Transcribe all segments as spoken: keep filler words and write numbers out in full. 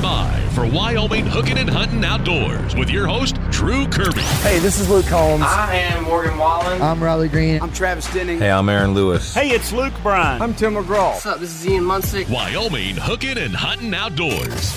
by for Wyoming Hooking and Hunting Outdoors with your host, Drew Kirby. Hey, this is Luke Combs. I am Morgan Wallen. I'm Riley Green. I'm Travis Denning. Hey, I'm Aaron Lewis. Hey, it's Luke Bryan. I'm Tim McGraw. What's up? This is Ian Munsick. Wyoming Hooking and Hunting Outdoors.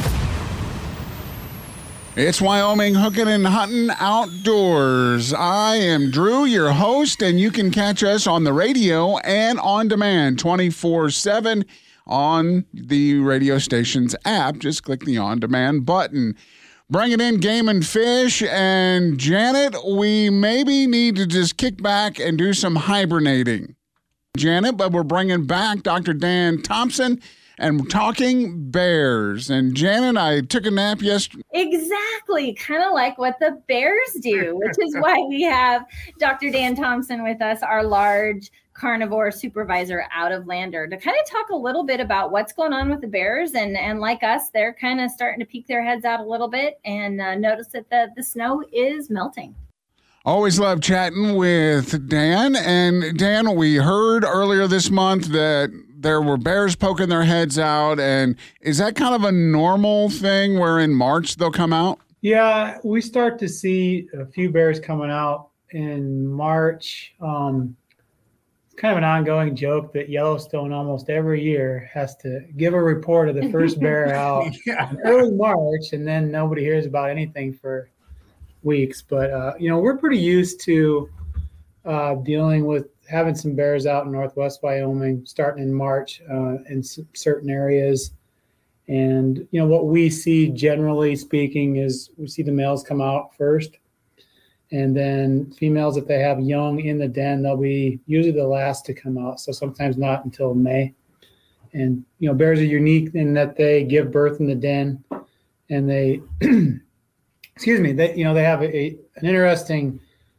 It's Wyoming Hooking and Hunting Outdoors. I am Drew, your host, and you can catch us on the radio and on demand twenty-four seven on the radio station's app. Just click the on-demand button. Bringing in game and fish, and Janet, we maybe need to just kick back and do some hibernating. Janet, but we're bringing back Doctor Dan Thompson and talking bears. And Janet, I took a nap yesterday. Exactly, kind of like what the bears do, which is why we have Doctor Dan Thompson with us, our large carnivore supervisor out of Lander, to kind of talk a little bit about what's going on with the bears. And, and like us, they're kind of starting to peek their heads out a little bit and uh, notice that the, the snow is melting. Always love chatting with Dan. And Dan, we heard earlier this month that there were bears poking their heads out. And is that kind of a normal thing where in March they'll come out? Yeah, we start to see a few bears coming out in March. Um, it's kind of an ongoing joke that Yellowstone almost every year has to give a report of the first bear out yeah. in early March, and then nobody hears about anything for weeks. But, uh, you know, we're pretty used to uh, dealing with having some bears out in Northwest Wyoming starting in March uh, in s- certain areas. And, you know, what we see generally speaking is we see the males come out first. And then females, if they have young in the den, they'll be usually the last to come out. So sometimes not until May. And, you know, bears are unique in that they give birth in the den and they, excuse me, they, you know, they have a, a an interesting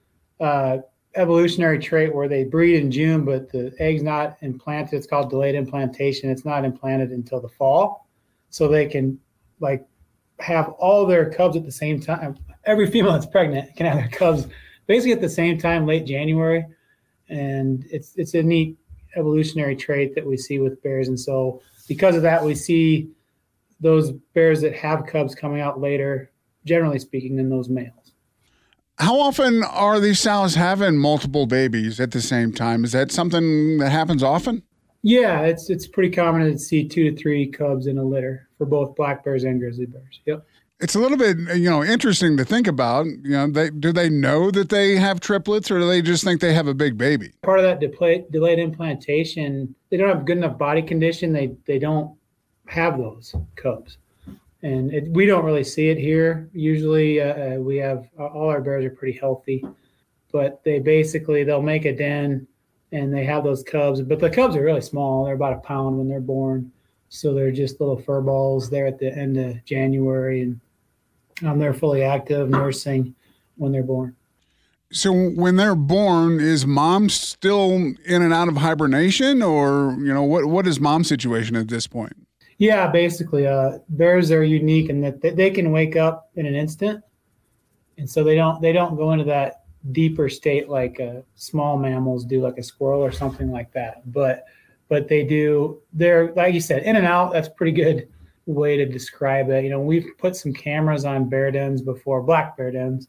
uh, evolutionary trait where they breed in June, but the egg's not implanted. It's called delayed implantation. It's not implanted until the fall. So they can like have all their cubs at the same time. Every female that's pregnant can have their cubs basically at the same time, late January. And it's it's a neat evolutionary trait that we see with bears. And so because of that, we see those bears that have cubs coming out later, generally speaking, than those males. How often are these sows having multiple babies at the same time? Is that something that happens often? Yeah, it's it's pretty common to see two to three cubs in a litter for both black bears and grizzly bears. Yep. It's a little bit, you know, interesting to think about. You know, they, do they know that they have triplets, or do they just think they have a big baby? Part of that de- delayed implantation, they don't have good enough body condition. They they don't have those cubs, and it, we don't really see it here. Usually, uh, we have all our bears are pretty healthy, but they basically they'll make a den. And they have those cubs, but the cubs are really small. They're about a pound when they're born. So they're just little fur balls there at the end of January. And um, they're fully active nursing when they're born. So when they're born, is mom still in and out of hibernation, or, you know, what, what is mom's situation at this point? Yeah, basically, uh, bears are unique in that they can wake up in an instant. And so they don't, they don't go into that deeper state like uh, small mammals do, like a squirrel or something like that. But but they do, they're, like you said, in and out. That's a pretty good way to describe it. You know, we've put some cameras on bear dens before, black bear dens,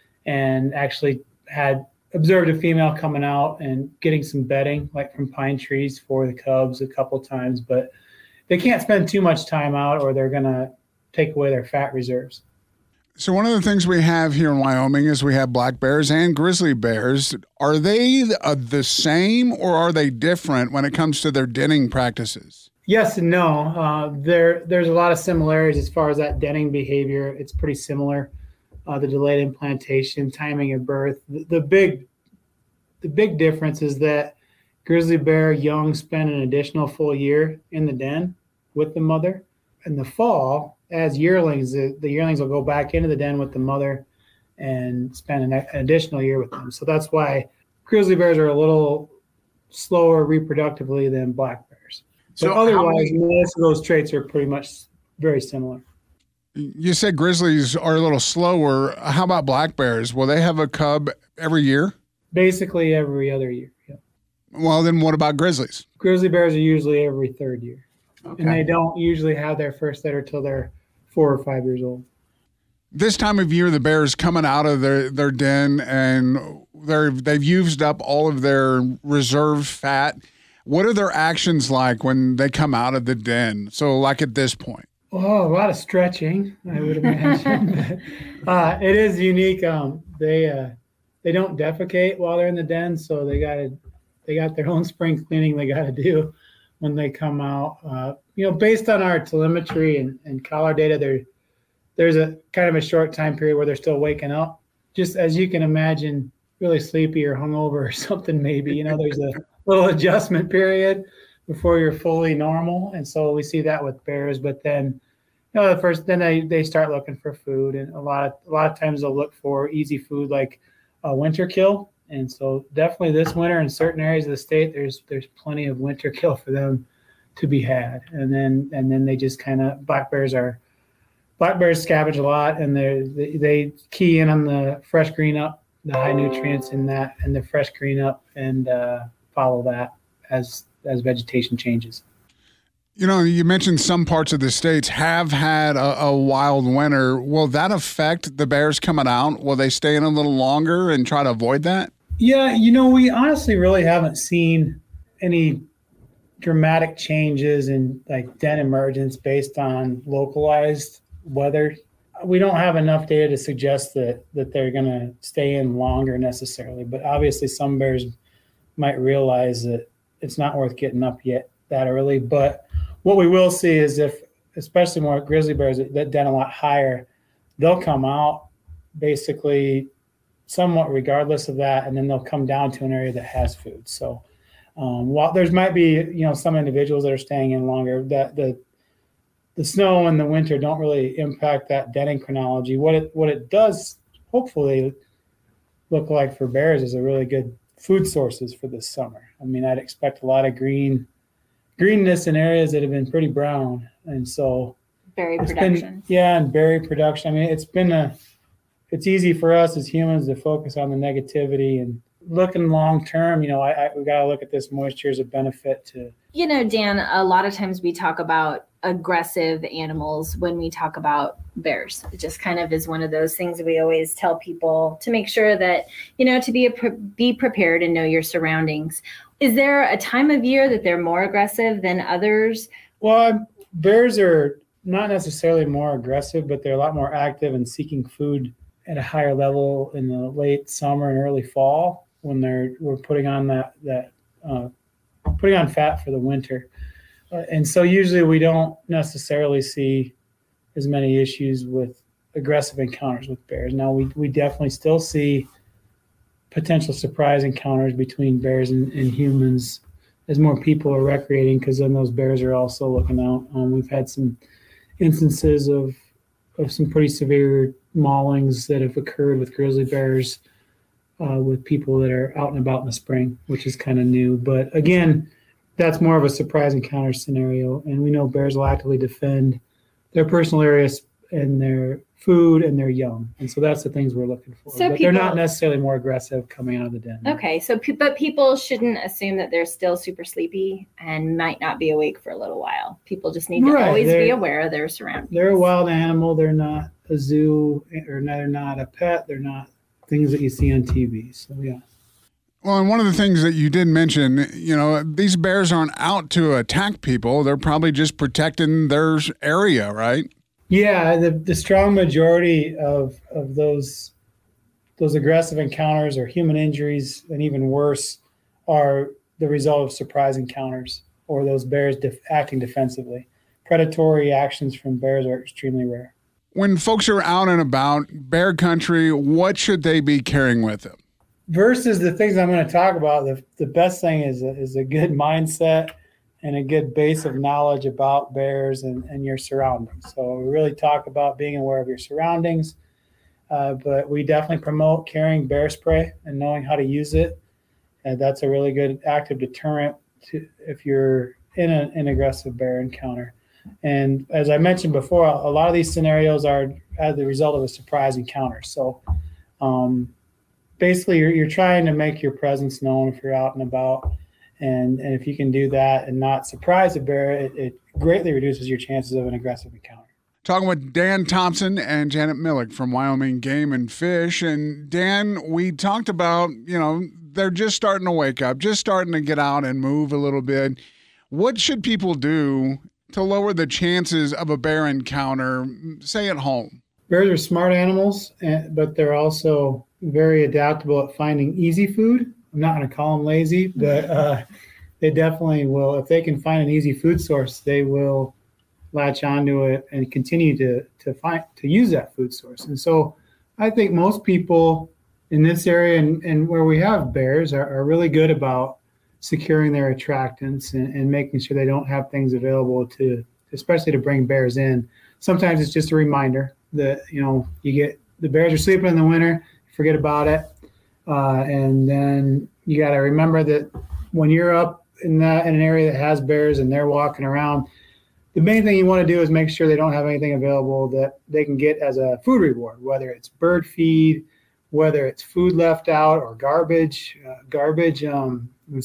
and actually had observed a female coming out and getting some bedding, like from pine trees for the cubs a couple times. But they can't spend too much time out or they're going to take away their fat reserves. So one of the things we have here in Wyoming is we have black bears and grizzly bears. Are they uh, the same, or are they different when it comes to their denning practices? Yes and no. Uh, there, there's a lot of similarities as far as that denning behavior. It's pretty similar. Uh, the delayed implantation, timing of birth. The, the big, the big difference is that grizzly bear young spend an additional full year in the den with the mother. In the fall, as yearlings, the, the yearlings will go back into the den with the mother and spend an, an additional year with them. So that's why grizzly bears are a little slower reproductively than black bears. So but otherwise, many, most of those traits are pretty much very similar. You said grizzlies are a little slower. How about black bears? Will they have a cub every year? Basically every other year, yeah. Well, then what about grizzlies? Grizzly bears are usually every third year. Okay. And they don't usually have their first litter till they're four or five years old. This time of year, the bears coming out of their, their den and they're, they've used up all of their reserve fat. What are their actions like when they come out of the den? So like at this point. Oh, a lot of stretching, I would imagine. uh, it is unique. Um, they uh, they don't defecate while they're in the den, so they got to they got their own spring cleaning they got to do when they come out. Uh, you know, based on our telemetry and, and collar data, there there's a kind of a short time period where they're still waking up. Just as you can imagine, really sleepy or hungover or something maybe. You know, there's a little adjustment period before you're fully normal, and so we see that with bears. But then, you know, the first then they, they start looking for food, and a lot of a lot of times they'll look for easy food like a winter kill. And so definitely this winter in certain areas of the state, there's there's plenty of winter kill for them to be had. And then and then they just kind of black bears are black bears scavenge a lot, and they they they key in on the fresh green up, the high nutrients in that, and the fresh green up, and uh, follow that as as vegetation changes. You know, you mentioned some parts of the states have had a, a wild winter. Will that affect the bears coming out? Will they stay in a little longer and try to avoid that? Yeah, you know, we honestly really haven't seen any dramatic changes in like den emergence based on localized weather. We don't have enough data to suggest that that they're going to stay in longer necessarily, but obviously some bears might realize that it's not worth getting up yet that early. But what we will see is if, especially more grizzly bears that den a lot higher, they'll come out basically somewhat regardless of that, and then they'll come down to an area that has food. So um, while there's might be, you know, some individuals that are staying in longer, that the the snow and the winter don't really impact that denning chronology. What it what it does hopefully look like for bears is a really good food sources for this summer. I mean, I'd expect a lot of green greenness in areas that have been pretty brown. And so Berry it's production. Been, yeah, and berry production. I mean, it's been a, it's easy for us as humans to focus on the negativity, and looking long term, you know, I, I we got to look at this moisture as a benefit to. You know, Dan, a lot of times we talk about aggressive animals when we talk about bears. It just kind of is one of those things that we always tell people to make sure that, you know, to be a, be prepared and know your surroundings. Is there a time of year that they're more aggressive than others? Well, bears are not necessarily more aggressive, but they're a lot more active and seeking food at a higher level in the late summer and early fall when they're we're putting on that that uh, putting on fat for the winter. Uh, and so usually we don't necessarily see as many issues with aggressive encounters with bears. Now, we, we definitely still see potential surprise encounters between bears and, and humans as more people are recreating, because then those bears are also looking out. Um, we've had some instances of of some pretty severe maulings that have occurred with grizzly bears uh, with people that are out and about in the spring, which is kind of new. But again, that's more of a surprise encounter scenario. And we know bears will actively defend their personal areas and their food and their young. And so that's the things we're looking for. So but people, they're not necessarily more aggressive coming out of the den. Okay. So, but people shouldn't assume that they're still super sleepy and might not be awake for a little while. People just need to Right, always be they're- aware of their surroundings. They're a wild animal. They're not a zoo, or they're not a pet. They're not things that you see on T V. So, yeah. Well, and one of the things that you did mention, you know, these bears aren't out to attack people. They're probably just protecting their area, right? Yeah, the, the strong majority of, of those those aggressive encounters or human injuries, and even worse, are the result of surprise encounters or those bears def- acting defensively. Predatory actions from bears are extremely rare. When folks are out and about, bear country, what should they be carrying with them? Versus the things I'm going to talk about, the, the best thing is a, is a good mindset and a good base of knowledge about bears and, and your surroundings. So we really talk about being aware of your surroundings, uh, but we definitely promote carrying bear spray and knowing how to use it. And that's a really good active deterrent to, if you're in a, an aggressive bear encounter. And as I mentioned before, a lot of these scenarios are as the result of a surprise encounter. So um, basically you're, you're trying to make your presence known if you're out and about. And, and if you can do that and not surprise a bear, it, it greatly reduces your chances of an aggressive encounter. Talking with Dan Thompson and Janet Millick from Wyoming Game and Fish. And Dan, we talked about, you know, they're just starting to wake up, just starting to get out and move a little bit. What should people do to lower the chances of a bear encounter, say at home? Bears are smart animals, but they're also very adaptable at finding easy food. I'm not going to call them lazy, but uh, they definitely will. If they can find an easy food source, they will latch onto it and continue to to find to use that food source. And so I think most people in this area and, and where we have bears are, are really good about securing their attractants and, and making sure they don't have things available to, especially to bring bears in. Sometimes it's just a reminder that, you know, you get the bears are sleeping in the winter, forget about it. Uh, and then you got to remember that when you're up in that in an area that has bears and they're walking around, the main thing you want to do is make sure they don't have anything available that they can get as a food reward, whether it's bird feed, whether it's food left out or garbage. Uh, garbage, um,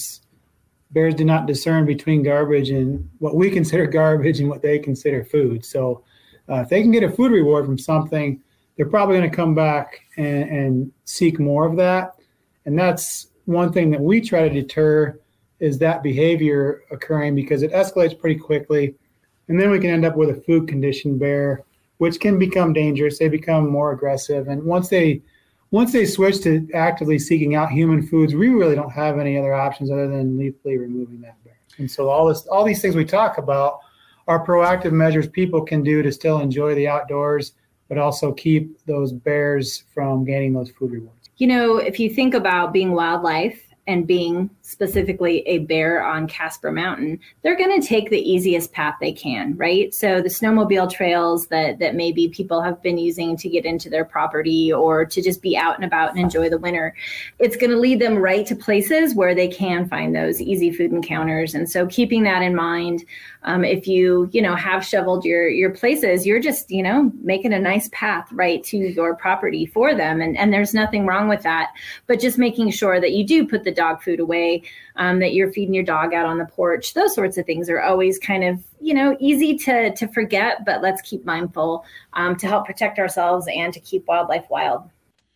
bears do not discern between garbage and what we consider garbage and what they consider food. So uh, if they can get a food reward from something, they're probably going to come back and, and seek more of that. And that's one thing that we try to deter is that behavior occurring because it escalates pretty quickly. And then we can end up with a food conditioned bear, which can become dangerous. They become more aggressive. And once they once they switch to actively seeking out human foods, we really don't have any other options other than lethally removing that bear. And so all this all these things we talk about are proactive measures people can do to still enjoy the outdoors, but also keep those bears from gaining those food rewards. You know, if you think about being wildlife and being specifically a bear on Casper Mountain, they're going to take the easiest path they can, right? So the snowmobile trails that that maybe people have been using to get into their property or to just be out and about and enjoy the winter, it's going to lead them right to places where they can find those easy food encounters. And so keeping that in mind, um, if you, you know, have shoveled your your places, you're just, you know, making a nice path right to your property for them. And, and there's nothing wrong with that, but just making sure that you do put the dog food away, um, that you're feeding your dog out on the porch. Those sorts of things are always kind of, you know, easy to to forget, but let's keep mindful um, to help protect ourselves and to keep wildlife wild.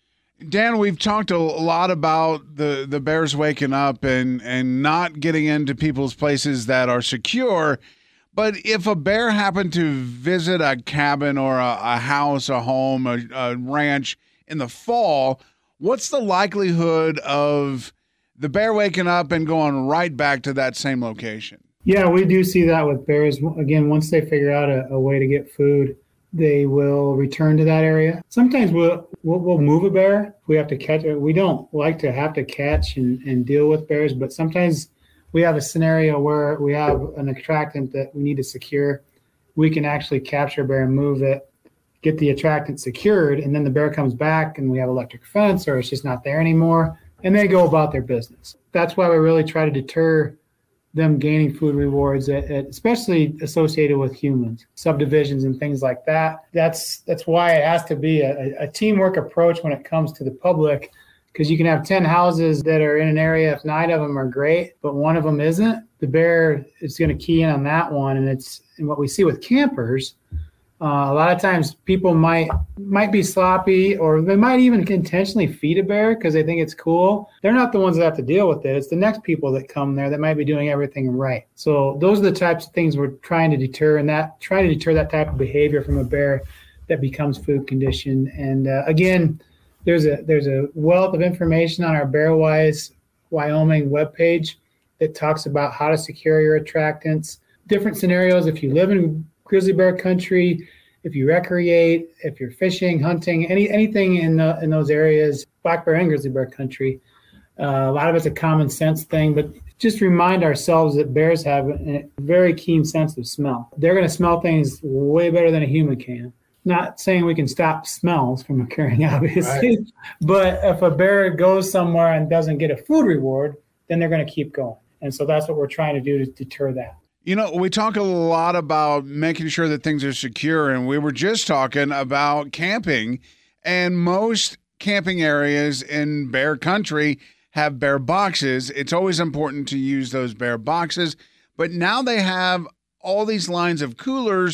Dan, we've talked a lot about the, the bears waking up and, and not getting into people's places that are secure. But if a bear happened to visit a cabin or a, a house, a home, a, a ranch in the fall, what's the likelihood of the bear waking up and going right back to that same location? Yeah, we do see that with bears. Again, once they figure out a, a way to get food, they will return to that area. Sometimes we'll, we'll, we'll move a bear if we have to catch it. We don't like to have to catch and, and deal with bears, but sometimes we have a scenario where we have an attractant that we need to secure. We can actually capture a bear and move it, get the attractant secured, and then the bear comes back and we have electric fence or it's just not there anymore, and they go about their business. That's why we really try to deter them gaining food rewards, at, at, especially associated with humans, subdivisions and things like that. That's that's why it has to be a, a teamwork approach when it comes to the public, because you can have ten houses that are in an area, if nine of them are great, but one of them isn't, the bear is going to key in on that one. And it's and what we see with campers, uh, a lot of times people might might be sloppy, or they might even intentionally feed a bear because they think it's cool. They're not the ones that have to deal with it. It's the next people that come there that might be doing everything right. So those are the types of things we're trying to deter, and that trying to deter that type of behavior from a bear that becomes food conditioned. And uh, again, there's a there's a wealth of information on our BearWise Wyoming webpage that talks about how to secure your attractants, different scenarios if you live in grizzly bear country, if you recreate, if you're fishing, hunting, any anything in the, in those areas, black bear and grizzly bear country. Uh, a lot of it's a common sense thing, but just remind ourselves that bears have a very keen sense of smell. They're going to smell things way better than a human can. Not saying we can stop smells from occurring, obviously, right. But if a bear goes somewhere and doesn't get a food reward, then they're going to keep going. And so that's what we're trying to do to deter that. You know, we talk a lot about making sure that things are secure, and we were just talking about camping, and most camping areas in bear country have bear boxes. It's always important to use those bear boxes, but now they have all these lines of coolers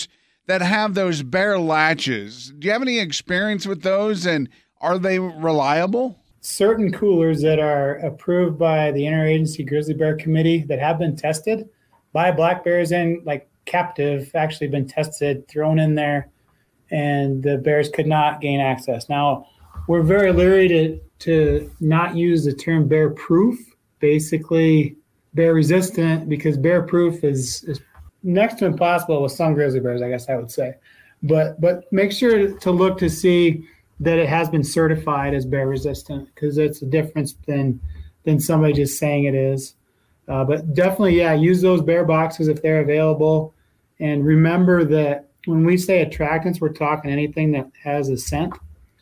that have those bear latches. Do you have any experience with those, and are they reliable? Certain coolers that are approved by the Interagency Grizzly Bear Committee that have been tested by black bears and like captive, actually been tested, thrown in there, and the bears could not gain access. Now, we're very leery to, to not use the term bear proof, basically bear resistant, because bear proof is, is next to impossible with some grizzly bears, I guess I would say. But but make sure to look to see that it has been certified as bear resistant, because it's a difference than than somebody just saying it is. Uh, but definitely, yeah, use those bear boxes if they're available. And remember that when we say attractants, we're talking anything that has a scent.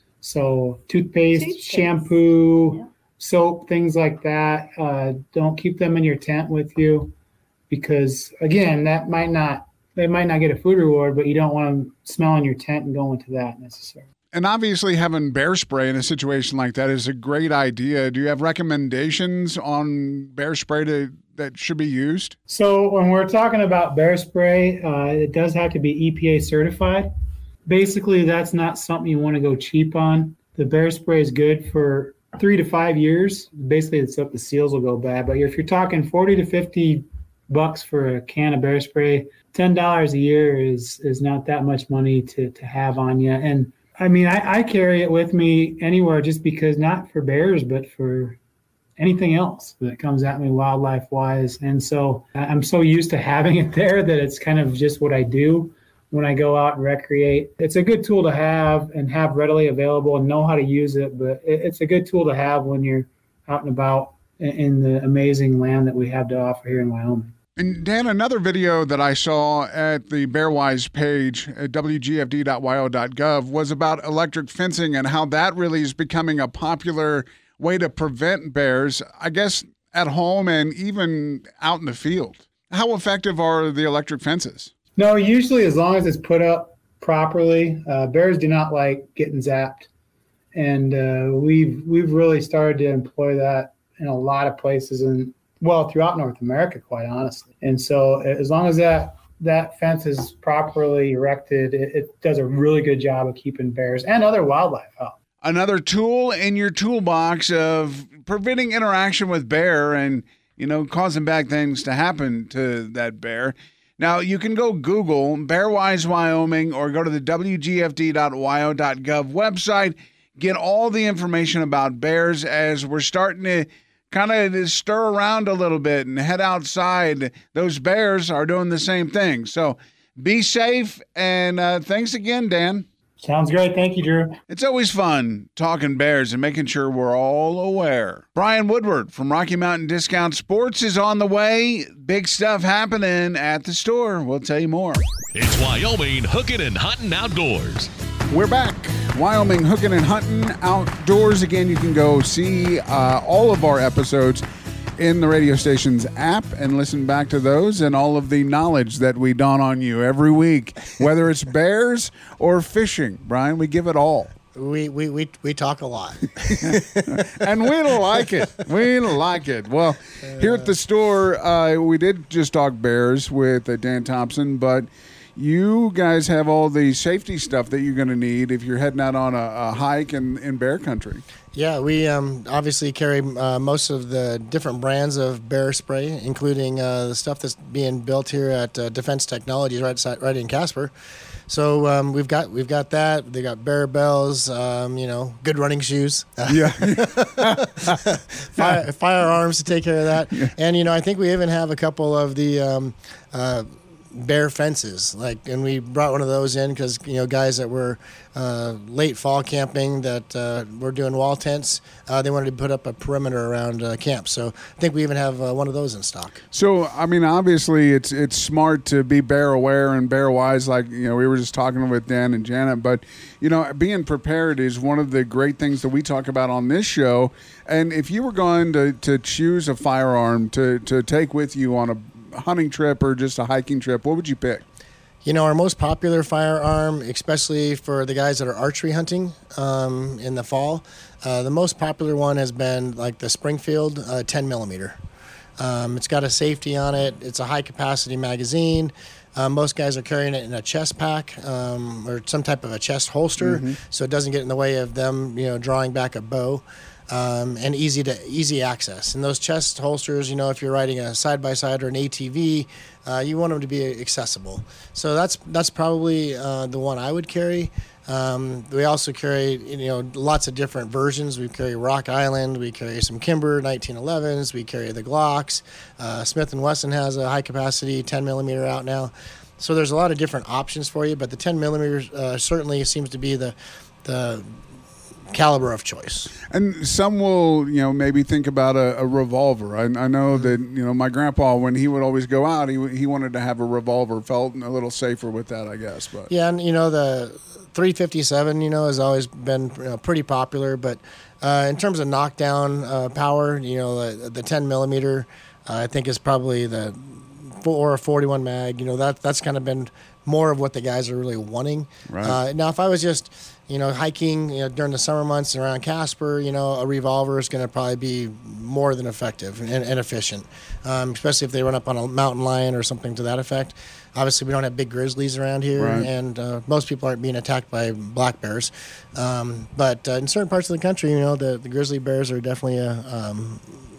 So toothpaste, toothpaste. shampoo, yeah. soap, things like that. Uh, don't keep them in your tent with you, because again, that might not, they might not get a food reward, but you don't want them smelling your tent and going to that necessarily. And obviously having bear spray in a situation like that is a great idea. Do you have recommendations on bear spray to, that should be used? So when we're talking about bear spray, uh, it does have to be E P A certified. Basically, that's not something you want to go cheap on. The bear spray is good for three to five years. Basically, it's up the seals will go bad. But if you're talking forty to fifty bucks for a can of bear spray, ten dollars a year is is not that much money to, to have on you. And I mean, I, I carry it with me anywhere just because, not for bears, but for anything else that comes at me wildlife-wise. And so I'm so used to having it there that it's kind of just what I do when I go out and recreate. It's a good tool to have and have readily available and know how to use it, but it, it's a good tool to have when you're out and about in, in the amazing land that we have to offer here in Wyoming. And Dan, another video that I saw at the BearWise page at w g f d dot y o dot gov was about electric fencing and how that really is becoming a popular way to prevent bears, I guess, at home and even out in the field. How effective are the electric fences? No, usually as long as it's put up properly. Uh, bears do not like getting zapped. And uh, we've we've really started to employ that in a lot of places, and well, throughout North America, quite honestly. And so as long as that that fence is properly erected, it, it does a really good job of keeping bears and other wildlife out. Another tool in your toolbox of preventing interaction with bear and, you know, causing bad things to happen to that bear. Now, you can go Google BearWise Wyoming or go to the w g f d dot y o dot gov website, get all the information about bears as we're starting to kind of stir around a little bit and head outside. Those bears are doing the same thing. So be safe, and uh, thanks again, Dan. Sounds great. Thank you, Drew. It's always fun talking bears and making sure we're all aware. Brian Woodward from Rocky Mountain Discount Sports is on the way. Big stuff happening at the store. We'll tell you more. It's Wyoming Hooking and Hunting Outdoors. We're back. Wyoming Hooking and Hunting Outdoors. Again, you can go see uh, all of our episodes in the radio station's app and listen back to those and all of the knowledge that we don on you every week, whether it's bears or fishing. Brian, we give it all. We we we, we talk a lot. And we like it. We like it. Well, here at the store, uh, we did just talk bears with uh, Dan Thompson, but you guys have all the safety stuff that you're going to need if you're heading out on a, a hike in, in bear country. Yeah, we um, obviously carry uh, most of the different brands of bear spray, including uh, the stuff that's being built here at uh, Defense Technologies right, right in Casper. So um, we've got we've got that. They got bear bells, um, you know, good running shoes. Yeah. Fire, firearms to take care of that. Yeah. And, you know, I think we even have a couple of the um, uh, bear fences, like, and we brought one of those in because, you know, guys that were uh, late fall camping that uh, were doing wall tents, uh, they wanted to put up a perimeter around uh, camp. So I think we even have uh, one of those in stock. So, I mean, obviously it's it's smart to be bear aware and bear wise, like, you know, we were just talking with Dan and Janet, but, you know, being prepared is one of the great things that we talk about on this show. And if you were going to, to choose a firearm to, to take with you on a hunting trip or just a hiking trip, what would you pick? You know, our most popular firearm, especially for the guys that are archery hunting um, in the fall, uh, the most popular one has been like the Springfield uh, ten millimeter. Um, it's got a safety on it. It's a high capacity magazine. Uh, most guys are carrying it in a chest pack um, or some type of a chest holster, mm-hmm. so it doesn't get in the way of them, you know, drawing back a bow. Um, and easy to easy access. And those chest holsters, you know, if you're riding a side by side or an A T V, uh, you want them to be accessible. So that's that's probably uh, the one I would carry. Um, we also carry, you know, lots of different versions. We carry Rock Island, we carry some Kimber nineteen elevens, we carry the Glocks. Uh, Smith and Wesson has a high capacity ten millimeter out now. So there's a lot of different options for you, but the ten millimeter uh, certainly seems to be the the caliber of choice. And some will, you know, maybe think about a, a revolver. I, I know mm-hmm. that, you know, my grandpa, when he would always go out, he he wanted to have a revolver, felt a little safer with that, I guess. But yeah, and, you know, the three fifty-seven, you know, has always been, you know, pretty popular. But uh, in terms of knockdown uh, power, you know, the, the ten millimeter, uh, I think is probably the or a forty-one mag. You know, that that's kind of been more of what the guys are really wanting. Right. Uh, now, if I was just, you know, hiking, you know, during the summer months around Casper, you know, a revolver is going to probably be more than effective and, and efficient, um, especially if they run up on a mountain lion or something to that effect. Obviously, we don't have big grizzlies around here, right. and uh, most people aren't being attacked by black bears. Um, but uh, in certain parts of the country, you know, the, the grizzly bears are definitely a um,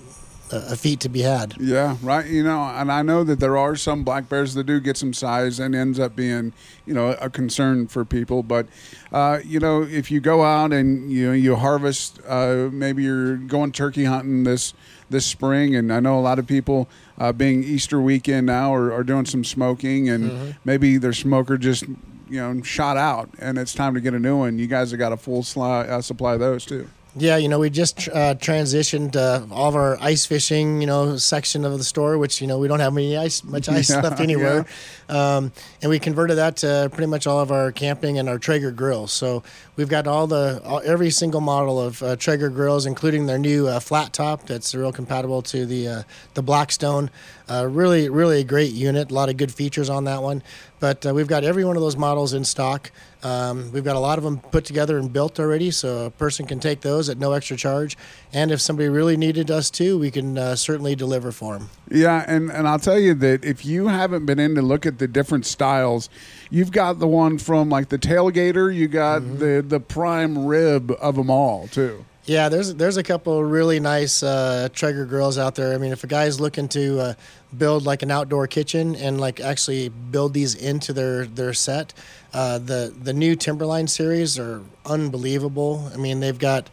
a feat to be had. Yeah, right. You know, and I know that there are some black bears that do get some size and ends up being, you know, a concern for people. But, uh, you know, if you go out and, you know, you harvest, uh, maybe you're going turkey hunting this this spring, and I know a lot of people, uh, being Easter weekend now, are, are doing some smoking, and mm-hmm. maybe their smoker just, you know, shot out, and it's time to get a new one. You guys have got a full sli- uh, supply of those, too. Yeah, you know, we just uh, transitioned uh, all of our ice fishing, you know, section of the store, which, you know, we don't have any ice, much ice yeah, left anywhere. Yeah. Um, and we converted that to pretty much all of our camping and our Traeger grills. So we've got all the, all, every single model of uh, Traeger grills, including their new uh, flat top that's real compatible to the, uh, the Blackstone. Uh, really, really a great unit. A lot of good features on that one. But uh, we've got every one of those models in stock. Um, we've got a lot of them put together and built already, so a person can take those at no extra charge. And if somebody really needed us to, we can uh, certainly deliver for them. Yeah, and, and I'll tell you that if you haven't been in to look at the different styles, you've got the one from like the Tailgater, you got mm-hmm. the, the prime rib of them all, too. Yeah, there's there's a couple of really nice uh, Traeger grills out there. I mean, if a guy's looking to uh, build like an outdoor kitchen and like actually build these into their their set, uh, the the new Timberline series are unbelievable. I mean, they've got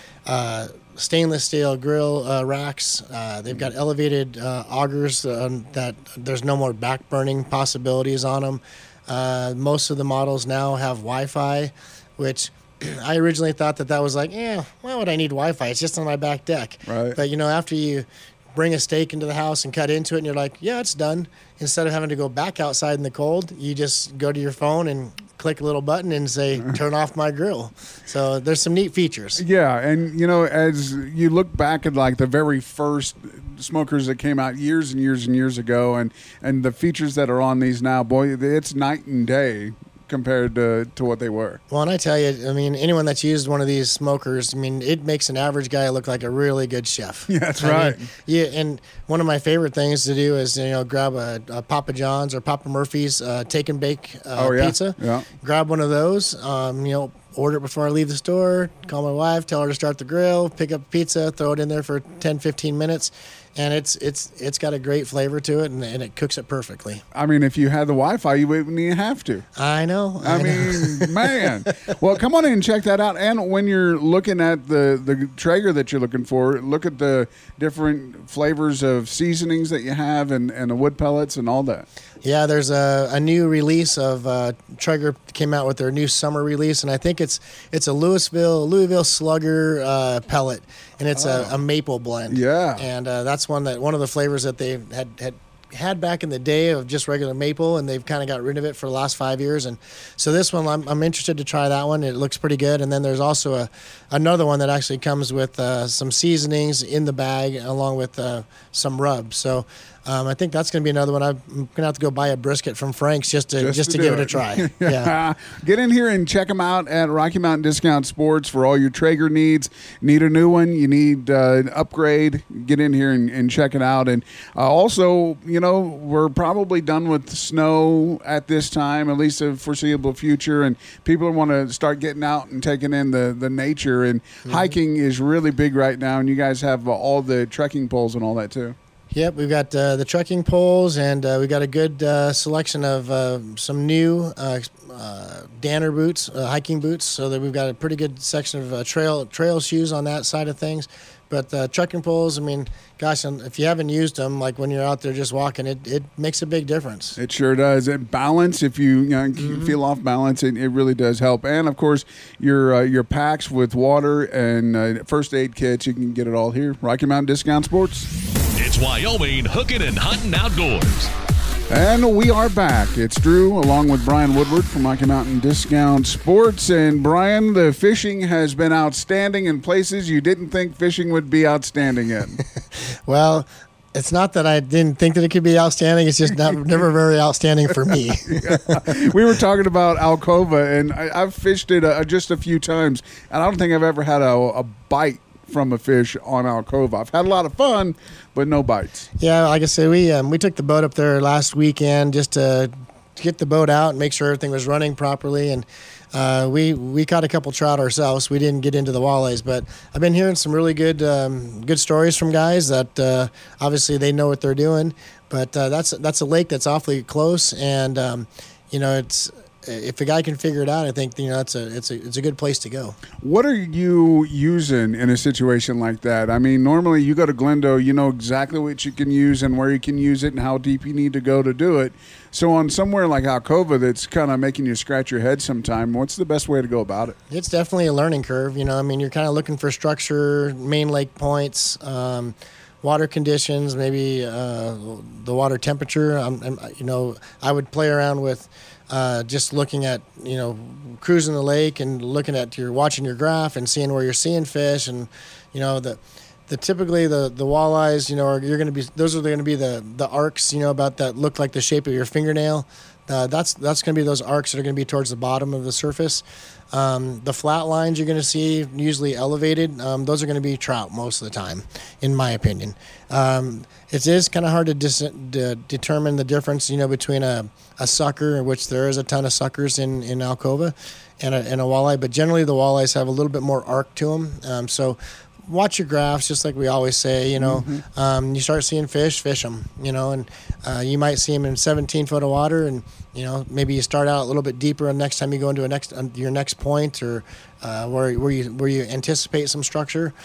uh, stainless steel grill uh, racks. Uh, they've got elevated uh, augers uh, that there's no more back burning possibilities on them. Uh, most of the models now have Wi-Fi, which I originally thought that that was like, yeah, why would I need Wi-Fi? It's just on my back deck. Right. But, you know, after you bring a steak into the house and cut into it and you're like, yeah, it's done. Instead of having to go back outside in the cold, you just go to your phone and click a little button and say, turn off my grill. So there's some neat features. Yeah, and, you know, as you look back at, like, the very first smokers that came out years and years and years ago, and, and the features that are on these now, boy, it's night and day compared to, to what they were. Well, and I tell you, I mean, anyone that's used one of these smokers, I mean, it makes an average guy look like a really good chef. Yeah, that's I right. Mean, yeah, and one of my favorite things to do is, you know, grab a, a Papa John's or Papa Murphy's uh, take and bake uh, oh, yeah. pizza. Yeah. Grab one of those, um, you know, order it before I leave the store, call my wife, tell her to start the grill, pick up pizza, throw it in there for ten, fifteen minutes. And it's it's it's got a great flavor to it, and, and it cooks it perfectly. I mean, if you had the Wi-Fi, you wouldn't even have to. I know. I, I know. mean, man. Well, come on in and check that out. And when you're looking at the, the Traeger that you're looking for, look at the different flavors of seasonings that you have and, and the wood pellets and all that. Yeah, there's a, a new release of uh, Traeger came out with their new summer release, and I think it's it's a Louisville Louisville Slugger uh, pellet, and it's oh. a, a maple blend. Yeah, and uh, that's one that one of the flavors that they had had had back in the day of just regular maple, and they've kind of got rid of it for the last five years. And so this one, I'm, I'm interested to try that one. It looks pretty good. And then there's also a another one that actually comes with uh, some seasonings in the bag along with uh, some rubs. So um, I think that's going to be another one. I'm going to have to go buy a brisket from Frank's just to just, Just to, to give do it a it. try. Yeah. Get in here and check them out at Rocky Mountain Discount Sports for all your Traeger needs. Need a new one? You need uh, an upgrade? Get in here and, and check it out. And uh, also, you know, we're probably done with snow at this time, at least a foreseeable future, and people want to start getting out and taking in the, the nature. And mm-hmm. hiking is really big right now, and you guys have uh, all the trekking poles and all that too. Yep, we've got uh, the trekking poles, and uh, we got a good uh, selection of uh, some new uh, uh, Danner boots, uh, hiking boots. So that we've got a pretty good section of uh, trail trail shoes on that side of things. But uh, trekking poles, I mean, gosh, if you haven't used them, like when you're out there just walking, it, it makes a big difference. It sure does. And balance, if you, you know, mm-hmm. feel off balance, it, it really does help. And of course, your uh, your packs with water and uh, first aid kits, you can get it all here. Rocky Mountain Discount Sports. It's Wyoming Hooking and Hunting Outdoors. And we are back. It's Drew along with Brian Woodward from Rocky Mountain Discount Sports. And Brian, the fishing has been outstanding in places you didn't think fishing would be outstanding in. Well, it's not that I didn't think that it could be outstanding. It's just not, never very outstanding for me. Yeah. We were talking about Alcova, and I, I've fished it uh, just a few times, and I don't think I've ever had a, a bite from a fish on Alcova. I've had a lot of fun, but no bites. Yeah, like I said, we um, we took the boat up there last weekend just to, to get the boat out and make sure everything was running properly, and uh, we we caught a couple trout ourselves. We didn't get into the walleyes, but I've been hearing some really good um, good stories from guys that uh, obviously they know what they're doing. But uh, that's that's a lake that's awfully close, and um, you know it's. If a guy can figure it out, I think you know it's a it's a it's a good place to go. What are you using in a situation like that? I mean, normally you go to Glendo, you know exactly what you can use and where you can use it and how deep you need to go to do it. So on somewhere like Alcova that's kind of making you scratch your head sometime, what's the best way to go about it? It's definitely a learning curve. You know, I mean, you're kind of looking for structure, main lake points. Um, Water conditions, maybe uh, the water temperature. I'm, I'm, you know, I would play around with uh, just looking at, you know, cruising the lake and looking at your watching your graph and seeing where you're seeing fish, and you know the the typically the the walleyes, you know, are you're going to be those are going to be the the arcs, you know, about that look like the shape of your fingernail. Uh, that's that's going to be those arcs that are going to be towards the bottom of the surface. Um, the flat lines you're going to see usually elevated. Um, those are going to be trout most of the time, in my opinion. Um, it is kind of hard to, dis- to determine the difference, you know, between a, a sucker, which there is a ton of suckers in, in Alcova, and a, and a walleye. But generally the walleyes have a little bit more arc to them. Um, so watch your graphs, just like we always say, you know. Mm-hmm. Um, you start seeing fish, fish them, you know, and uh, you might see them in seventeen foot of water, and you know, maybe you start out a little bit deeper, and next time you go into a next uh, your next point, or uh, where where you where you anticipate some structure,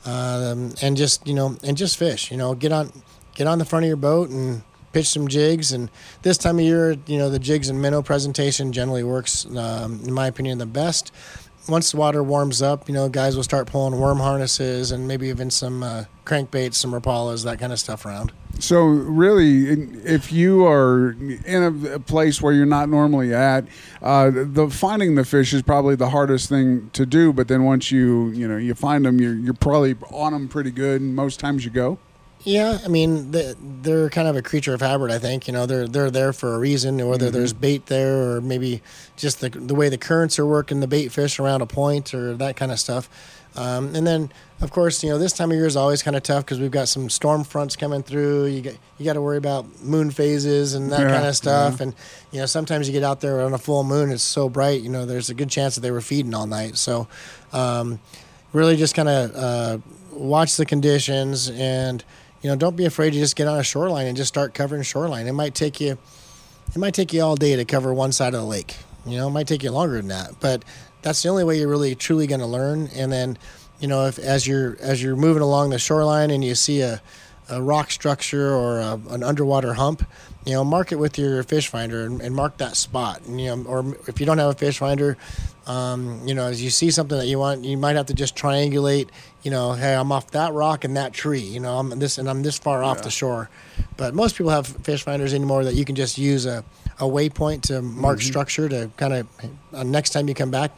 um, and just you know, and just fish, you know, get on get on the front of your boat and pitch some jigs. And this time of year, you know, the jigs and minnow presentation generally works, um, in my opinion, the best. Once the water warms up, you know, guys will start pulling worm harnesses and maybe even some uh, crankbaits, some rapalas, that kind of stuff around. So really, if you are in a place where you're not normally at, uh, the finding the fish is probably the hardest thing to do. But then once you you know you find them, you're you're probably on them pretty good, and most times you go. Yeah, I mean, they're kind of a creature of habit, I think. You know, they're they're there for a reason, whether mm-hmm. there's bait there or maybe just the the way the currents are working, the bait fish around a point or that kind of stuff. Um, and then, of course, you know, this time of year is always kind of tough because we've got some storm fronts coming through. You get you got to worry about moon phases and that yeah, kind of stuff. Yeah. And, you know, sometimes you get out there on a full moon, it's so bright, you know, there's a good chance that they were feeding all night. So um, really just kind of uh, watch the conditions, and you know, don't be afraid to just get on a shoreline and just start covering shoreline. It might take you, it might take you all day to cover one side of the lake. You know, it might take you longer than that, but that's the only way you're really truly going to learn. And then, you know, if as you're as you're moving along the shoreline and you see a, a rock structure or a, an underwater hump, you know, mark it with your fish finder and, and mark that spot. And you know, or if you don't have a fish finder, um, you know, as you see something that you want, you might have to just triangulate. You know, hey, I'm off that rock and that tree. You know, I'm this and I'm this far off yeah. the shore. But most people have fish finders anymore that you can just use a, a waypoint to mark mm-hmm. structure to kind of uh, next time you come back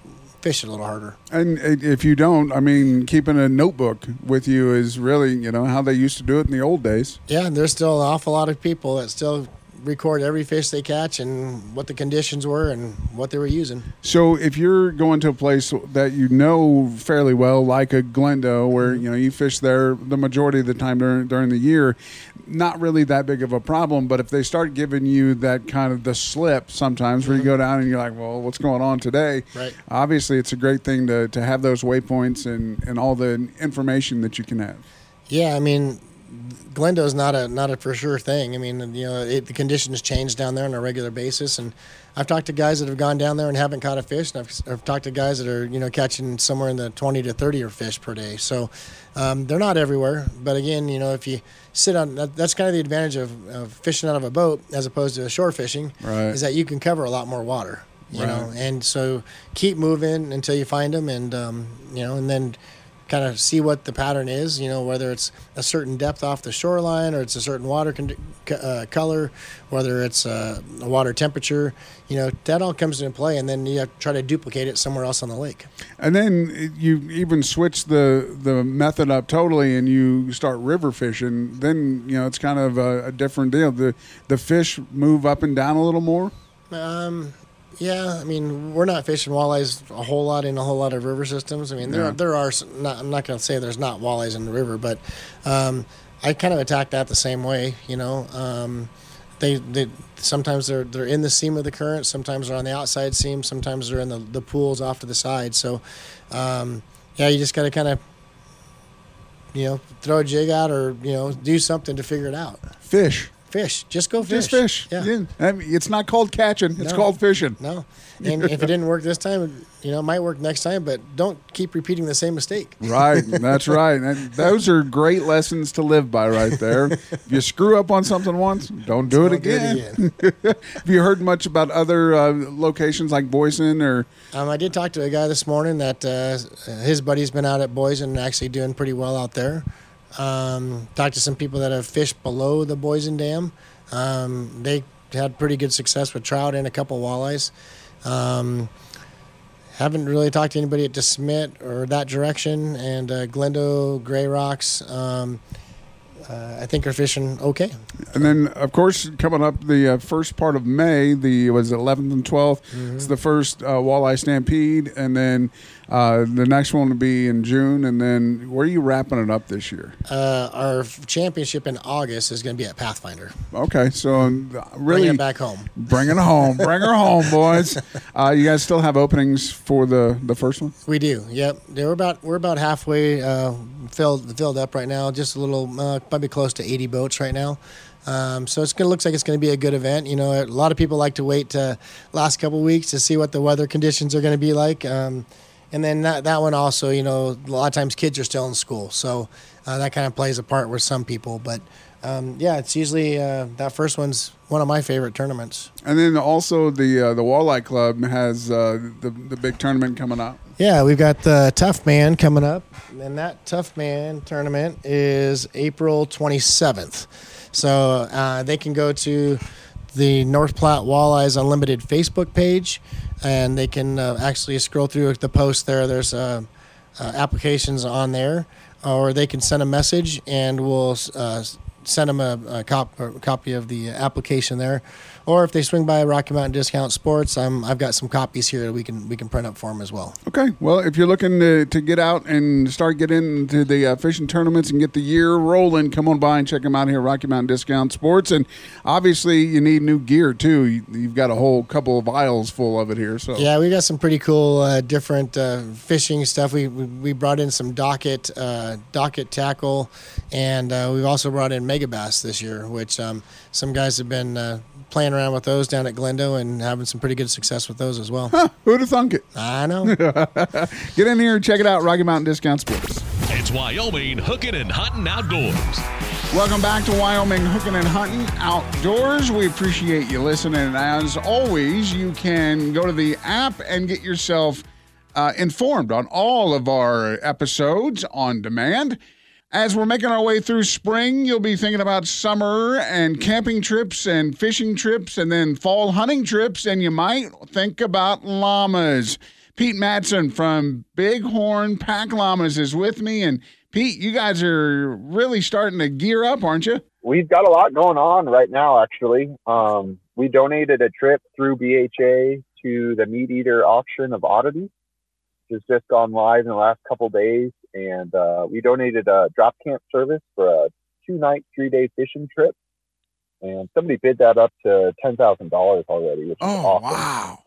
fish it a little harder. And if you don't, I mean, keeping a notebook with you is really, you know, how they used to do it in the old days. Yeah, and there's still an awful lot of people that still record every fish they catch and what the conditions were and what they were using. So if you're going to a place that you know fairly well, like a Glendo, where you know you fish there the majority of the time during during the year, not really that big of a problem. But if they start giving you that kind of the slip sometimes, where mm-hmm. you go down and you're like, well, what's going on today? Right. Obviously, it's a great thing to to have those waypoints and and all the information that you can have. Yeah, I mean, Glendo is not a not a for sure thing. I mean, you know, it, the conditions change down there on a regular basis, and I've talked to guys that have gone down there and haven't caught a fish, and I've, I've talked to guys that are you know catching somewhere in the twenty to thirty or fish per day. So um, they're not everywhere, but again, you know, if you sit on that, that's kind of the advantage of, of fishing out of a boat as opposed to shore fishing, right. is that you can cover a lot more water. You right. know, and so keep moving until you find them, and um, you know, and then kind of see what the pattern is, you know, whether it's a certain depth off the shoreline or it's a certain water con- uh, color, whether it's uh, a water temperature, you know, that all comes into play, and then you have to try to duplicate it somewhere else on the lake. And then you even switch the, the method up totally and you start river fishing, then, you know, it's kind of a, a different deal. The, the fish move up and down a little more? Um. Yeah, I mean, we're not fishing walleyes a whole lot in a whole lot of river systems. I mean, there yeah. are, there are some, not, I'm not going to say there's not walleyes in the river, but um, I kind of attack that the same way. You know, um, they they sometimes they're they're in the seam of the current, sometimes they're on the outside seam, sometimes they're in the, the pools off to the side. So, um, yeah, you just got to kind of you know throw a jig out or you know do something to figure it out. Fish. Fish. Just go fish. Just fish. Yeah. yeah. I mean, it's not called catching. It's no. called fishing. No. And if it didn't work this time, you know, it might work next time, but don't keep repeating the same mistake. Right. That's right. And those are great lessons to live by right there. If you screw up on something once, don't do, it, don't again. do it again. Have you heard much about other uh, locations like Boysen or? Um, I did talk to a guy this morning that uh, his buddy's been out at Boysen and actually doing pretty well out there. Um, talked to some people that have fished below the Boysen Dam. Um, they had pretty good success with trout and a couple walleyes. Um, haven't really talked to anybody at DeSmet or that direction, and uh, Glendo, Gray Rocks, um, uh, I think are fishing okay. And then, of course, coming up the uh, first part of May, the was eleventh and twelfth. Mm-hmm. It's the first uh, Walleye Stampede, and then uh, the next one will be in June. And then, where are you wrapping it up this year? Uh, our championship in August is going to be at Pathfinder. Okay, so um, really bring it back home. Bring it home. Bring her home, boys. Uh, you guys still have openings for the, the first one? We do. Yep. We're about we're about halfway uh, filled filled up right now. Just a little, uh, probably close to eighty boats right now. Um, so it's gonna looks like it's going to be a good event. You know, a lot of people like to wait uh, last couple of weeks to see what the weather conditions are going to be like. Um, and then that that one also, you know, a lot of times kids are still in school, so uh, that kind of plays a part with some people. But um, yeah, it's usually uh, that first one's one of my favorite tournaments. And then also the uh, the Walleye Club has uh, the the big tournament coming up. Yeah, we've got the Tough Man coming up, and that Tough Man tournament is April twenty-seventh. So uh, they can go to the North Platte Walleyes Unlimited Facebook page, and they can uh, actually scroll through the post there. There's uh, uh, applications on there, or they can send a message, and we'll uh, send them a, a, cop, a copy of the application there. Or if they swing by Rocky Mountain Discount Sports, um, I've got some copies here that we can we can print up for them as well. Okay. Well, if you're looking to, to get out and start getting into the uh, fishing tournaments and get the year rolling, come on by and check them out here at Rocky Mountain Discount Sports. And obviously, you need new gear, too. You, you've got a whole couple of aisles full of it here. So yeah, we got some pretty cool uh, different uh, fishing stuff. We, we we brought in some docket uh, docket tackle, and uh, we've also brought in Megabass this year, which um, some guys have been uh, playing around with those down at Glendo and having some pretty good success with those as well. Huh, who'd have thunk it? I know. Get in here and check it out, Rocky Mountain Discount Sports. It's Wyoming Hooking and Hunting Outdoors. Welcome back to Wyoming Hooking and Hunting Outdoors. We appreciate you listening. And as always, you can go to the app and get yourself uh, informed on all of our episodes on demand. As we're making our way through spring, you'll be thinking about summer and camping trips and fishing trips and then fall hunting trips, and you might think about llamas. Pete Matson from Bighorn Pack Llamas is with me. And Pete, you guys are really starting to gear up, aren't you? We've got a lot going on right now, actually. Um, we donated a trip through B H A to the Meat Eater Auction of Oddities, which has just gone live in the last couple days. And uh, we donated a drop camp service for a two-night, three-day fishing trip. And somebody bid that up to ten thousand dollars already, which is Oh, awesome. wow.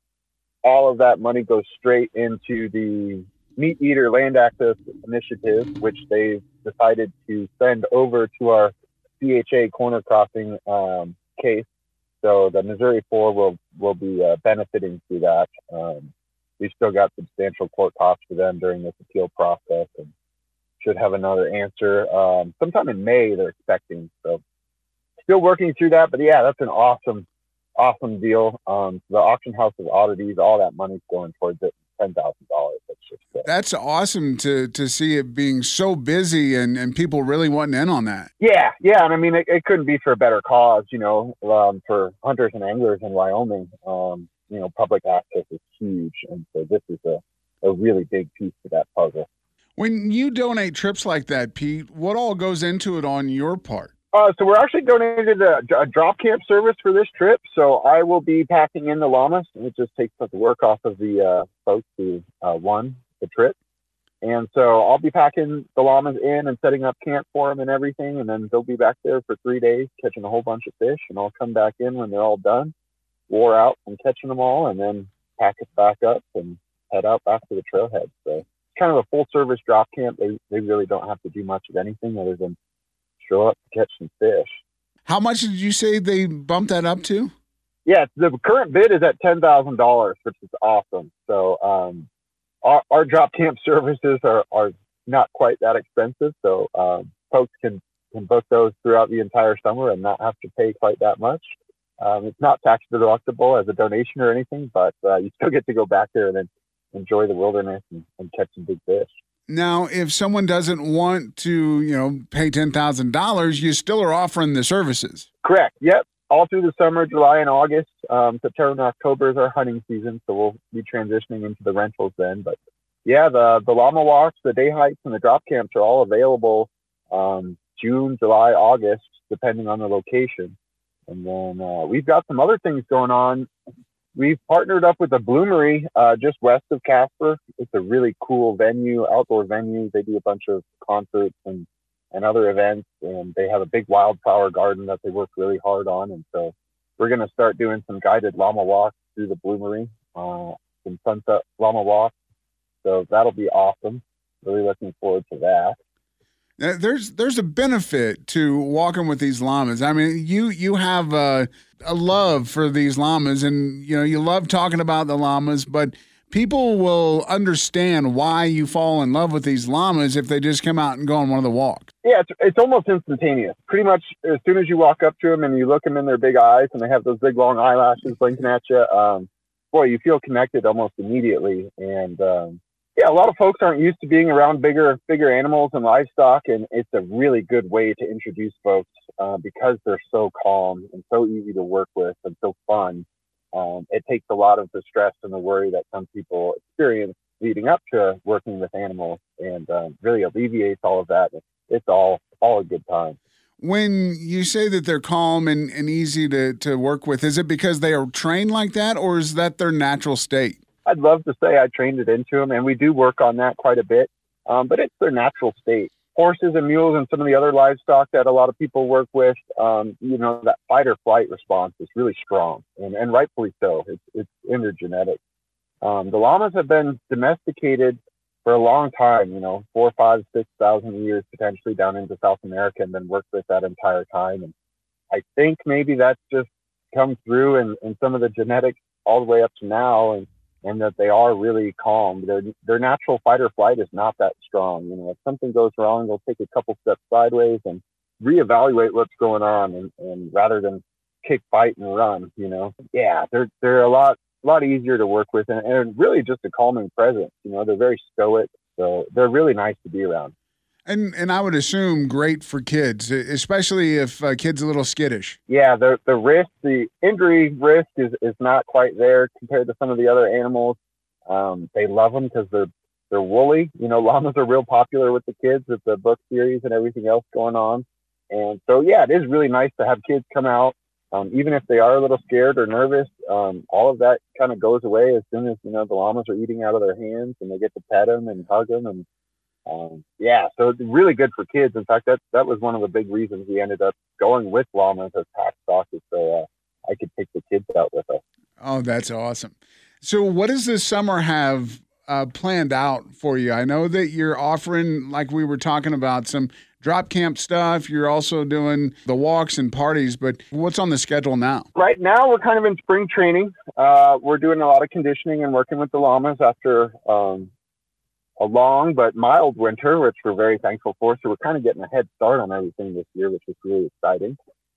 All of that money goes straight into the Meat Eater Land Access Initiative, which they've decided to send over to our B H A corner crossing um, case. So the Missouri Four will, will be uh, benefiting through that. Um, we've still got substantial court costs for them during this appeal process and should have another answer um, sometime in May, they're expecting. So still working through that, but yeah, that's an awesome, awesome deal. Um, the Auction House of Oddities, all that money's going towards it, ten thousand dollars. That's just uh, That's awesome to to see it being so busy and, and people really wanting in on that. yeah, yeah, and I mean, it, it couldn't be for a better cause, you know, um, for hunters and anglers in Wyoming. Um, you know, public access is huge, and so this is a, a really big piece to that puzzle. When you donate trips like that, Pete, what all goes into it on your part? Uh, so we're actually donated a, a drop camp service for this trip. So I will be packing in the llamas, and it just takes the work off of the uh, folks who uh, won the trip. And so I'll be packing the llamas in and setting up camp for them and everything. And then they'll be back there for three days catching a whole bunch of fish. And I'll come back in when they're all done, wore out from catching them all, and then pack it back up and head out back to the trailhead. So it's kind of a full service drop camp. They, they really don't have to do much of anything other than show up to catch some fish. How much did you say they bumped that up to? Yeah, the current bid is at ten thousand dollars, which is awesome. So um, our, our drop camp services are, are not quite that expensive. So um, folks can, can book those throughout the entire summer and not have to pay quite that much. Um, it's not tax deductible as a donation or anything, but uh, you still get to go back there and then enjoy the wilderness and, and catch some big fish. Now, if someone doesn't want to, you know, pay ten thousand dollars, you still are offering the services. Correct. Yep. All through the summer, July and August. Um, September and October is our hunting season, so we'll be transitioning into the rentals then. But yeah, the, the llama walks, the day hikes, and the drop camps are all available um, June, July, August, depending on the location. And then uh, we've got some other things going on. We've partnered up with the Bloomery uh, just west of Casper. It's a really cool venue, outdoor venue. They do a bunch of concerts and, and other events, and they have a big wildflower garden that they work really hard on. And so we're going to start doing some guided llama walks through the Bloomery, uh, some sunset llama walks. So that'll be awesome. Really looking forward to that. Uh, There's there's a benefit to walking with these llamas. I mean, you you have a, a love for these llamas, and you know you love talking about the llamas. But people will understand why you fall in love with these llamas if they just come out and go on one of the walks. Yeah, it's, it's almost instantaneous. Pretty much as soon as you walk up to them and you look them in their big eyes, and they have those big long eyelashes blinking at you, um, boy, you feel connected almost immediately. And um, yeah, a lot of folks aren't used to being around bigger, bigger animals and livestock, and it's a really good way to introduce folks uh, because they're so calm and so easy to work with and so fun. Um, it takes a lot of the stress and the worry that some people experience leading up to working with animals, and um, really alleviates all of that. It's all all a good time. When you say that they're calm and, and easy to, to work with, is it because they are trained like that, or is that their natural state? I'd love to say I trained it into them, and we do work on that quite a bit, um, but it's their natural state. Horses and mules and some of the other livestock that a lot of people work with, um, you know, that fight or flight response is really strong, and, and rightfully so. It's, it's in their genetics. Um, the llamas have been domesticated for a long time, you know, four, five, six thousand years potentially down into South America, and then worked with that entire time. And I think maybe that's just come through in, in some of the genetics all the way up to now, and, and that they are really calm. Their their natural fight or flight is not that strong. You know, if something goes wrong, they'll take a couple steps sideways and reevaluate what's going on, and, and rather than kick, fight, and run, you know. Yeah, they're they're a lot a lot easier to work with, and, and really just a calming presence. You know, they're very stoic, so they're really nice to be around. And and I would assume great for kids, especially if uh, kids are a little skittish. Yeah, the the risk, the injury risk is, is not quite there compared to some of the other animals. Um, they love them because they're they're woolly. You know, llamas are real popular with the kids with the book series and everything else going on. And so, yeah, it is really nice to have kids come out, um, even if they are a little scared or nervous. Um, all of that kind of goes away as soon as, you know, the llamas are eating out of their hands and they get to pet them and hug them. And um, yeah, so it's really good for kids. In fact, that that was one of the big reasons we ended up going with llamas as pack stock, is so uh, I could take the kids out with us. Oh, that's awesome. So what does this summer have uh, planned out for you? I know that you're offering, like we were talking about, some drop camp stuff. You're also doing the walks and parties, but what's on the schedule now? Right now, we're kind of in spring training. Uh, we're doing a lot of conditioning and working with the llamas after um, a long but mild winter, which we're very thankful for. So we're kind of getting a head start on everything this year, which is really exciting.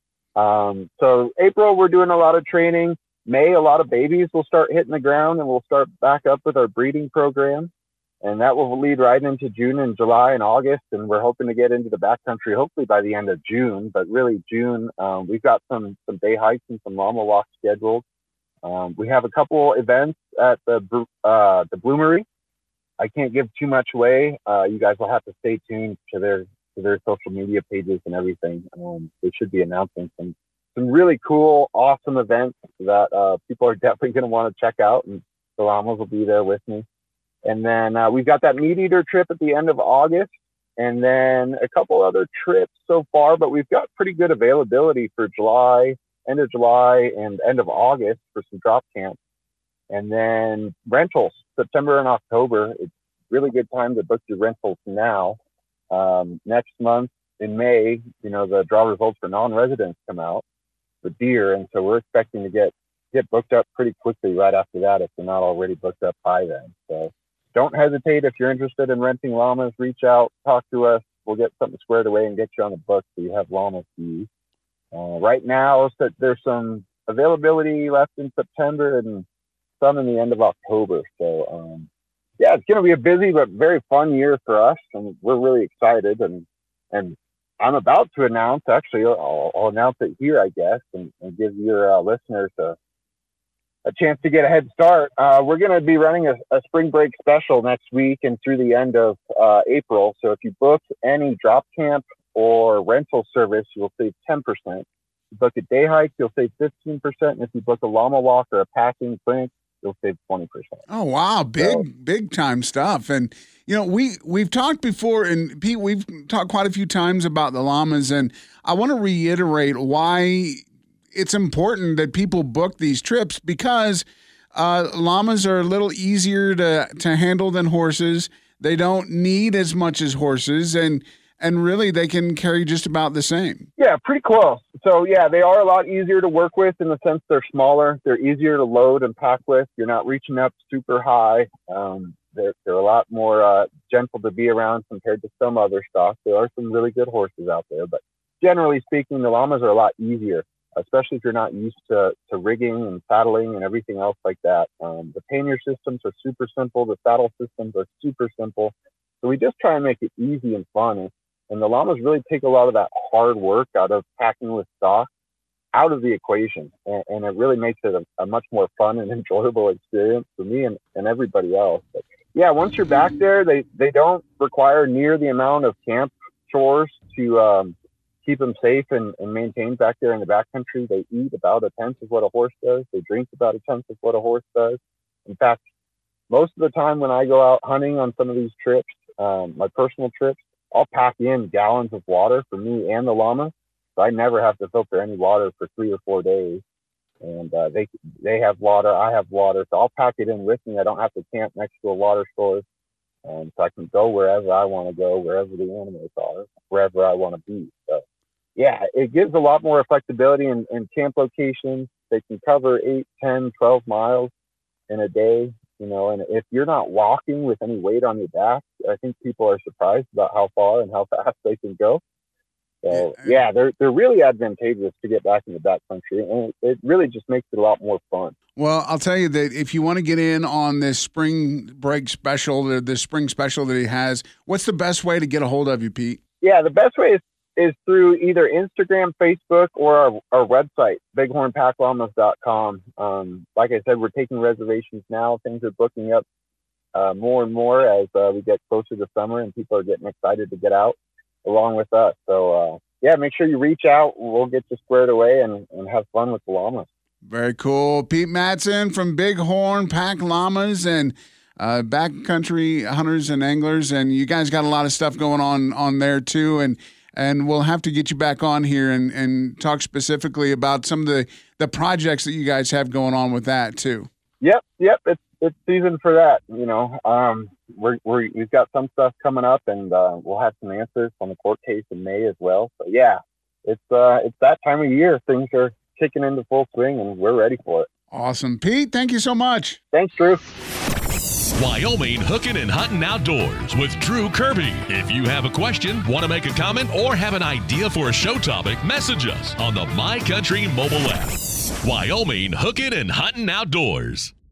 Um, so April, we're doing a lot of training. May, a lot of babies will start hitting the ground, and we'll start back up with our breeding program. And that will lead right into June and July and August. And we're hoping to get into the backcountry hopefully by the end of June. But really June, um, we've got some some day hikes and some llama walks scheduled. Um, we have a couple events at the uh, the Bloomery. I can't give too much away. Uh, you guys will have to stay tuned to their to their social media pages and everything. Um, they should be announcing some some really cool, awesome events that uh, people are definitely going to want to check out. And the llamas will be there with me. And then uh, we've got that meat eater trip at the end of August, and then a couple other trips so far, but we've got pretty good availability for July, end of July and end of August for some drop camps. And then rentals, September and October. It's really good time to book your rentals now. Um, next month in May, you know, the draw results for non-residents come out for deer. And so we're expecting to get, get booked up pretty quickly right after that if they're not already booked up by then. So don't hesitate. If you're interested in renting llamas, reach out, talk to us. We'll get something squared away and get you on the book so you have llamas to use. Uh, right now, so there's some availability left in September and some in the end of October. So, um, yeah, it's going to be a busy but very fun year for us, and we're really excited. And and I'm about to announce, actually, I'll, I'll announce it here, I guess, and, and give your uh, listeners a a chance to get a head start. Uh, we're going to be running a, a spring break special next week and through the end of uh, April. So if you book any drop camp or rental service, you'll save ten percent. If you book a day hike, you'll save fifteen percent. And if you book a llama walk or a packing clinic, you'll save twenty percent. Oh, wow. Big, so, big time stuff. And, you know, we, we've talked before, and Pete, we've talked quite a few times about the llamas, and I want to reiterate why it's important that people book these trips, because uh, llamas are a little easier to, to handle than horses. They don't need as much as horses, and and really they can carry just about the same. Yeah, pretty close. So, yeah, they are a lot easier to work with in the sense they're smaller. They're easier to load and pack with. You're not reaching up super high. Um, they're, they're a lot more uh, gentle to be around compared to some other stock. There are some really good horses out there, but generally speaking, the llamas are a lot easier, especially if you're not used to, to rigging and saddling and everything else like that. Um, the pannier systems are super simple. The saddle systems are super simple. So we just try and make it easy and fun. And, and the llamas really take a lot of that hard work out of packing with stock out of the equation. And, and it really makes it a, a much more fun and enjoyable experience for me and, and everybody else. But yeah, once you're back there, they, they don't require near the amount of camp chores to um, keep them safe and, and maintained back there in the backcountry. They eat about a tenth of what a horse does. They drink about a tenth of what a horse does. In fact, most of the time when I go out hunting on some of these trips, um, my personal trips, I'll pack in gallons of water for me and the llama. So I never have to filter any water for three or four days. And uh, they they have water, I have water. So I'll pack it in with me. I don't have to camp next to a water source. Um, so I can go wherever I want to go, wherever the animals are, wherever I want to be. So yeah, it gives a lot more flexibility in, in camp locations. They can cover eight, ten, twelve miles in a day, you know, and if you're not walking with any weight on your back, I think people are surprised about how far and how fast they can go. So yeah, they're they're really advantageous to get back in the backcountry, and it really just makes it a lot more fun. Well, I'll tell you that if you want to get in on this spring break special, the, the spring special that he has, what's the best way to get a hold of you, Pete? Yeah, the best way is is through either Instagram, Facebook, or our, our website, bighorn pack llamas dot com. Um, like I said, we're taking reservations now. Things are booking up uh, more and more as uh, we get closer to summer, and people are getting excited to get out along with us. So, uh, yeah, make sure you reach out. We'll get you squared away and, and have fun with the llamas. Very cool. Pete Matson from Bighorn Pack Llamas and uh, Backcountry Hunters and Anglers. And you guys got a lot of stuff going on on there, too. And and we'll have to get you back on here and, and talk specifically about some of the, the projects that you guys have going on with that, too. Yep, yep. It's it's season for that. You know, um, we're, we're, we've got some stuff coming up, and uh, we'll have some answers on the court case in May as well. So, yeah, it's uh, it's that time of year. Things are kicking into full swing, and we're ready for it. Awesome. Pete, thank you so much. Thanks, Drew. Wyoming Hooking and Hunting Outdoors with Drew Kirby. If you have a question, want to make a comment, or have an idea for a show topic, message us on the My Country mobile app. Wyoming Hooking and Hunting Outdoors.